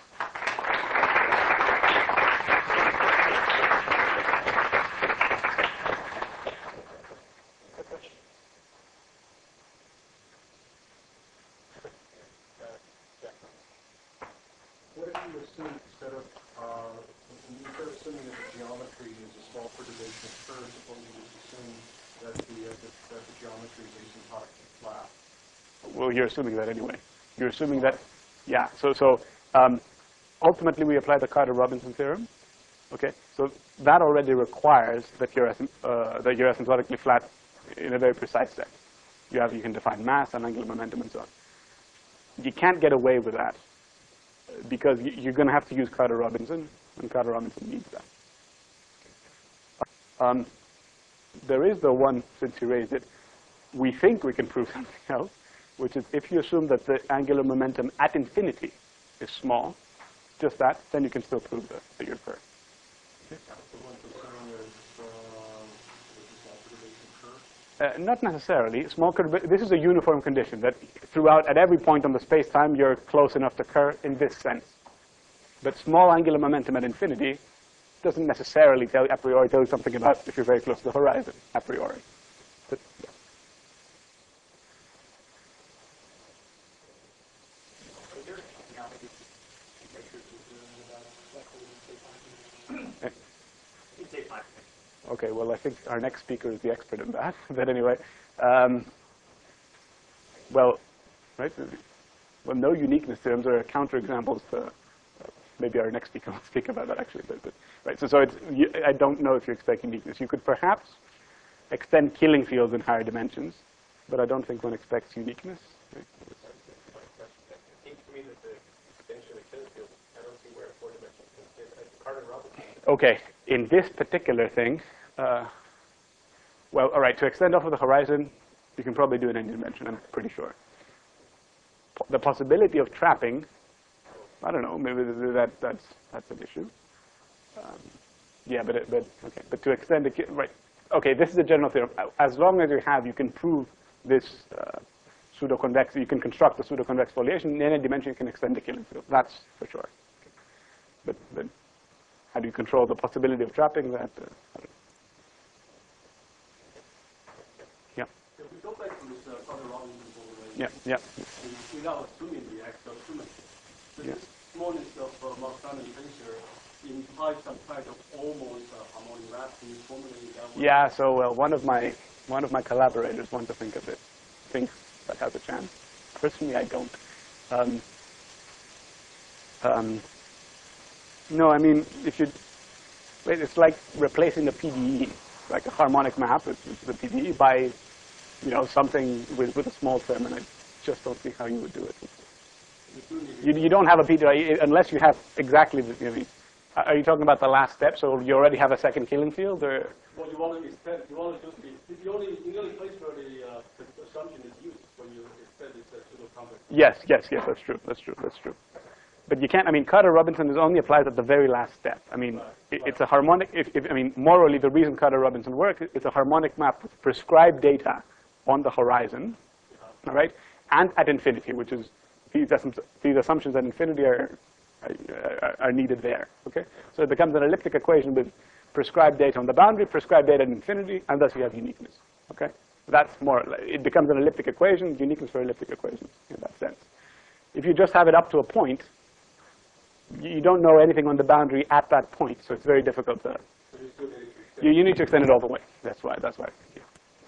Well, you're assuming that anyway. You're assuming that, yeah. So, so um, ultimately, we apply the Carter-Robinson theorem. Okay. So that already requires that you're uh, that you're asymptotically flat in a very precise sense. You have you can define mass and angular momentum and so on. You can't get away with that because you're going to have to use Carter-Robinson, and Carter-Robinson needs that. Um, there is the one, since you raised it, we think we can prove something else, which is if you assume that the angular momentum at infinity is small, just that, then you can still prove the, the your Kerr. Uh, not necessarily. Small perturba- this is a uniform condition that throughout, at every point on the space-time, you're close enough to Kerr in this sense. But small angular momentum at infinity doesn't necessarily tell you, a priori tell you something about if you're very close to the horizon, a priori. But, yeah. Okay, well, I think our next speaker is the expert in that. But anyway, um, well, right? Well, no uniqueness theorems are counterexamples to, uh, maybe our next speaker will speak about that actually. But, but, right, so, so it's, you, I don't know if you expect uniqueness. You could perhaps extend killing fields in higher dimensions, but I don't think one expects uniqueness. Right? Okay, in this particular thing, uh, well, all right, to extend off of the horizon, you can probably do it in any dimension, I'm pretty sure. Po- the possibility of trapping, I don't know, maybe that, that's, that's an issue. Um, yeah, but, it, but, okay, but to extend the, right, okay, this is a general theorem. As long as you have, you can prove this uh, pseudo-convex, you can construct a pseudo-convex foliation, in any dimension you can extend the killing field, that's for sure. Okay. But, but how do you control the possibility of trapping that? Uh, I don't know. Yeah. If we go back to this uh, Carter-Robinson formulation, yeah, yeah. without assuming the actual symmetry, so Yeah. this smallness of uh, Mark-Steiner tensor implies some kind of almost uh, harmonic map. Can you formulate that one? Yeah. So well, one of my one of my collaborators wants to think of it, thinks that has a chance. Personally, I don't. Um, um, No, I mean, if you, it's like replacing the P D E, like a harmonic map with, with the P D E by, you know, something with, with a small term, and I just don't see how you would do it. You, you don't have a P D E unless you have exactly the, I mean, are you talking about the last step? So you already have a second killing field, or? Well, you want to extend, you want to just be, the only, the only place where the, uh, the assumption is used when you extend this uh, pseudo-convex. Yes, yes, yes, that's true, that's true, that's true. But you can't, I mean, Carter-Robinson is only applies at the very last step. I mean, right, it, right. it's a harmonic, if, if, I mean, morally, the reason Carter-Robinson works, it's a harmonic map with prescribed data on the horizon, all right? and at infinity, which is these, assum- these assumptions at infinity are, are, are needed there. Okay? So it becomes an elliptic equation with prescribed data on the boundary, prescribed data at infinity, and thus you have uniqueness. Okay? That's more, it becomes an elliptic equation, uniqueness for elliptic equations in that sense. If you just have it up to a point, you don't know anything on the boundary at that point, so it's very difficult to, So you still need to extend. you, you need to extend it all the way. That's why, that's why, yeah.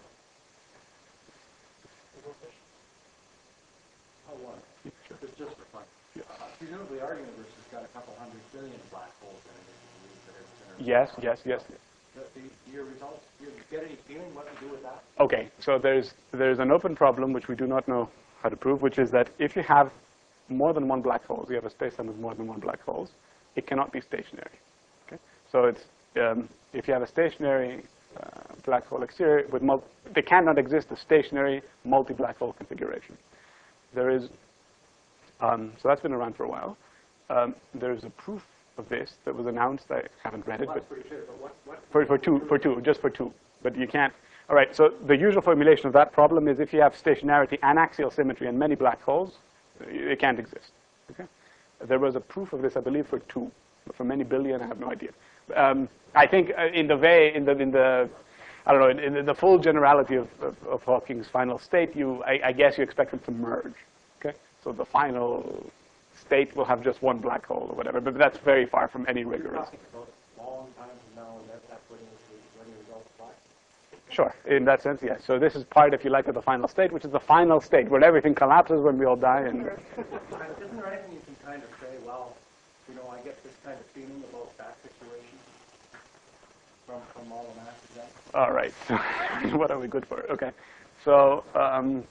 Oh, one. Sure. Just, just for fun. Yeah. Uh, presumably our universe has got a couple hundred billion black holes in it. That are, Yes, yes, yes. the, the, your results, you get any feeling what to do with that? Okay, so there's, there's an open problem which we do not know how to prove, which is that if you have more than one black hole, you have a space-time with more than one black holes, it cannot be stationary. Okay? So it's, um, if you have a stationary uh, black hole exterior, with mul they cannot exist a stationary multi-black hole configuration. There is, um, so that's been around for a while. Um, there's a proof of this that was announced. I haven't read it, Well, but that's pretty clear, but what, what? for, for two, for two, just for two. But you can't. All right, so the usual formulation of that problem is if you have stationarity and axial symmetry and many black holes, it can't exist. Okay? There was a proof of this, I believe, for two. But for many billion, I have no idea. Um, I think uh, in the way, in the, in the, I don't know, in, in the full generality of, of, of Hawking's final state, you, I, I guess you expect them to merge. Okay? So the final state will have just one black hole or whatever, but that's very far from any rigorous. Long time from now, and that, that's when you, when you result black. Sure, in that sense, yes. So this is part, if you like, of the final state, which is the final state where everything collapses when we all die. And Isn't there anything you can kind of say, well, you know, I get this kind of feeling about that situation from, from all the math examples? all right, what are we good for? Okay, so um,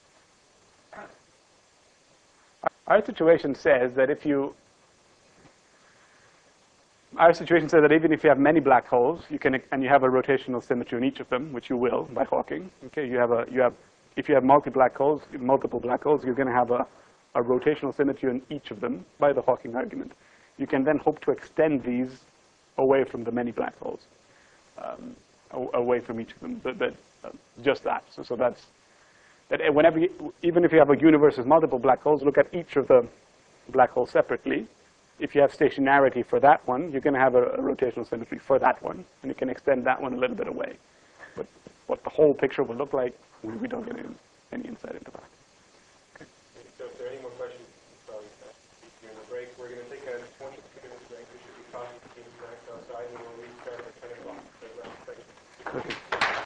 our situation says that if you Our situation says that even if you have many black holes, you can, and you have a rotational symmetry in each of them, which you will by Hawking. Okay, you have a, you have, if you have multi black holes, multiple black holes, you're going to have a, a rotational symmetry in each of them by the Hawking argument. You can then hope to extend these away from the many black holes, um, away from each of them. But, but uh, just that. So, so that's that. Whenever, you, even if you have a universe with multiple black holes, look at each of the black holes separately. If you have stationarity for that one, you're going to have a, a rotational symmetry for that one, and you can extend that one a little bit away. But what the whole picture will look like, we, we don't get in.